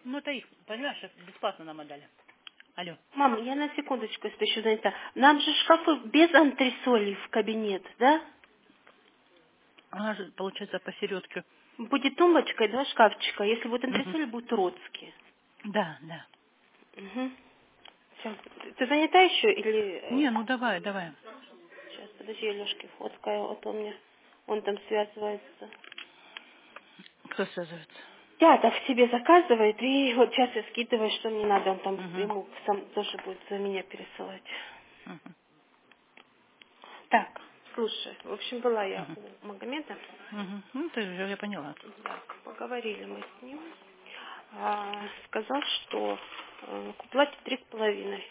Ну, это их, понимаешь, бесплатно нам отдали. Алло. Мам, я на секундочку, если еще занята. Нам же шкафы без антресолей в кабинет, да? Она же, получается, посередке. Будет тумбочка и два шкафчика. Если будет Мгм. антресоли, будут уродские. Да, да. Угу. Все. Ты занята еще или... Не, ну давай, давай. Сейчас, подожди, я Лешке фоткаю, а то мне... Он там связывается. Кто связывается? Театр в тебе заказывает, и вот сейчас я скидываю, что мне надо. Он там Угу. ему сам тоже будет за меня пересылать. Угу. Так, слушай, в общем, была я Угу. у Магомеда. Угу. Ну, ты же, я поняла. Так, поговорили мы с ним. Сказал, что платит 3,5.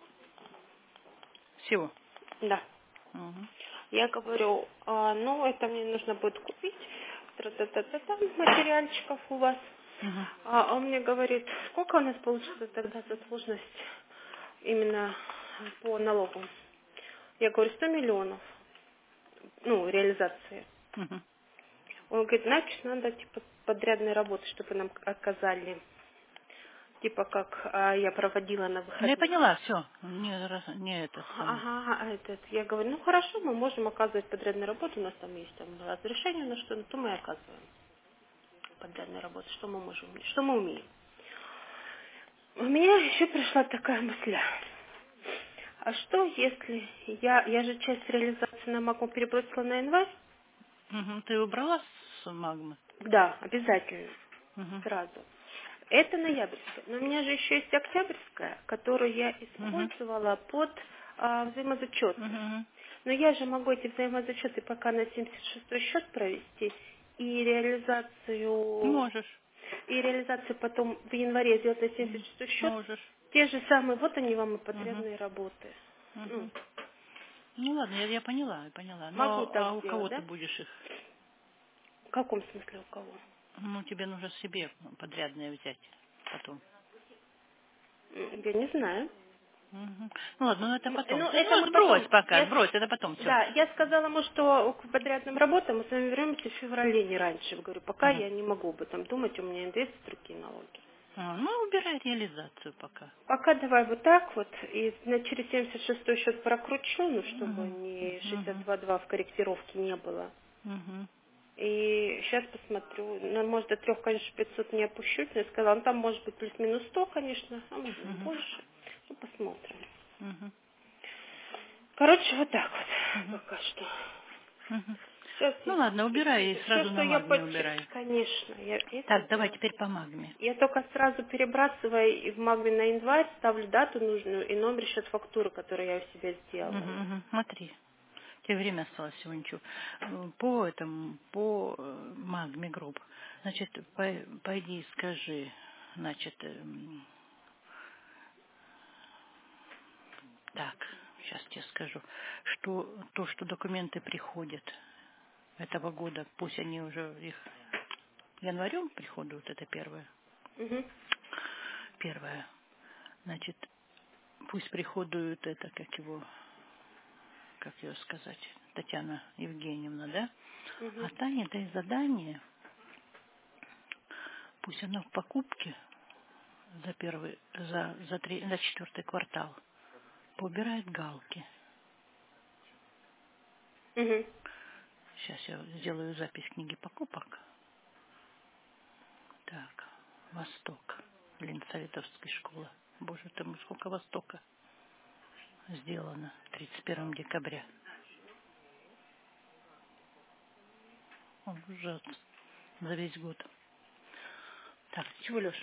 Всего. Да. Угу. Я говорю, ну, это мне нужно будет купить. Тра-та-та-та-та, материальчиков у вас. Угу. Он мне говорит, сколько у нас получится тогда задолженность именно по налогу? Я говорю, 100 миллионов. Ну, реализации. Угу. Он говорит, значит, надо, типа, подрядной работы, чтобы нам оказали. Типа, как я проводила на Ну, я выходных. поняла, все. Не это самое. Ага, я говорю, ну хорошо, мы можем оказывать подрядную работу, у нас там есть там разрешение на что, ну то мы и оказываем подрядную работу, что мы можем, что мы умеем. У меня еще пришла такая мысль, а что если я же часть реализации на МАКу перебросила на январь? Угу. Ты убрала с магмы? Да, обязательно, Угу. сразу. Это ноябрьская, но у меня же еще есть октябрьская, которую я Угу. использовала под взаимозачеты. Угу. Но я же могу эти взаимозачеты пока на 76-й счет провести и Можешь. реализацию потом в январе сделать на 76-й счет. Можешь. Те же самые, вот они вам и Угу. подрядные работы. Ну, Угу. Ну ладно, я поняла, я поняла. могу Но так а у сделать, кого ты да? будешь их? В каком смысле у кого? Ну, тебе нужно себе подрядное взять потом. Я не знаю. Мгм. Ну ладно, ну это потом. Ну, это Ну, мы сбрось потом. пока, сбрось, это потом все. Да, я сказала ему, что к подрядным работам мы с вами вернемся в феврале, не раньше. Говорю, пока я не могу об этом думать, у меня НДС и другие налоги. Ну, убирай реализацию пока. Пока давай вот так вот, и через 76-й счет прокручу, ну, чтобы Мгм. ни Мгм. 62,2 в корректировке не было. Мгм. И сейчас посмотрю, ну, может, до 3, конечно, 500 не опущу, я сказала, ну, там может быть плюс-минус 100, конечно, а может быть Мгм. больше. Ну, посмотрим. Мгм. Короче, вот так вот, Мгм. пока что. Мгм. Сейчас Ну я ладно, убирай и все, сразу что на я магме убирай. конечно, я это Так, давай сделаю. теперь по магме. Я только сразу перебрасывая и в Магме на январь, ставлю дату нужную и номер счет фактуры, которую я у себя Мгм. сделала. Мгм. Смотри. Тебе время осталось всего ничего. По этому, по магме групп. Значит, пойди скажи, значит, так, сейчас тебе скажу, что то, что документы приходят этого года, пусть они уже их январем приходят, это первое. Угу. Первое. Значит, пусть приходят это, как ее сказать, Татьяна Евгеньевна, да? А Угу. Таня дай задание, пусть она в покупке за четвертый квартал поубирает галки. Угу. Сейчас я сделаю запись книги покупок. Так, Восток. Ленсоветовской школы. Боже ты мой, сколько Востока сделано 31 декабря. Он ужасно. За весь год. Так, чего, Леш?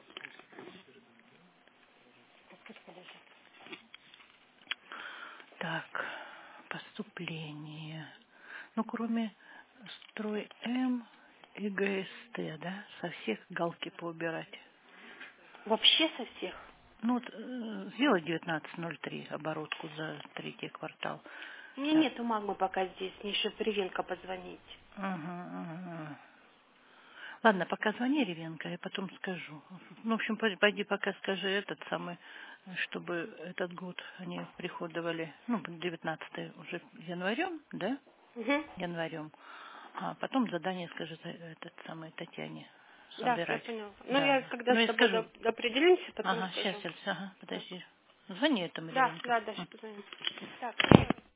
Так, поступление. Ну, кроме строй М и ГСТ, да? Со всех галки поубирать. Вообще со всех? Ну, вот, сделай 19.03 оборотку за третий квартал. У меня Так. нету Магмы пока здесь, мне еще Привенко позвонить. Ага, ага. Ладно, пока звони, Ревенко, я потом скажу. Ну, в общем, пойди пока скажи этот самый, чтобы этот год они приходовали, ну, 19 уже январем, да? Угу. Январем. А потом задание скажи этот самой Татьяне. Да, я собирать. поняла. Ну, Да. я когда Ну, с я тобой скажу. определимся, потом Ага, скажу. сейчас, ага, подожди. Звони этому Да, ребенку. да, дальше позвоним. Так.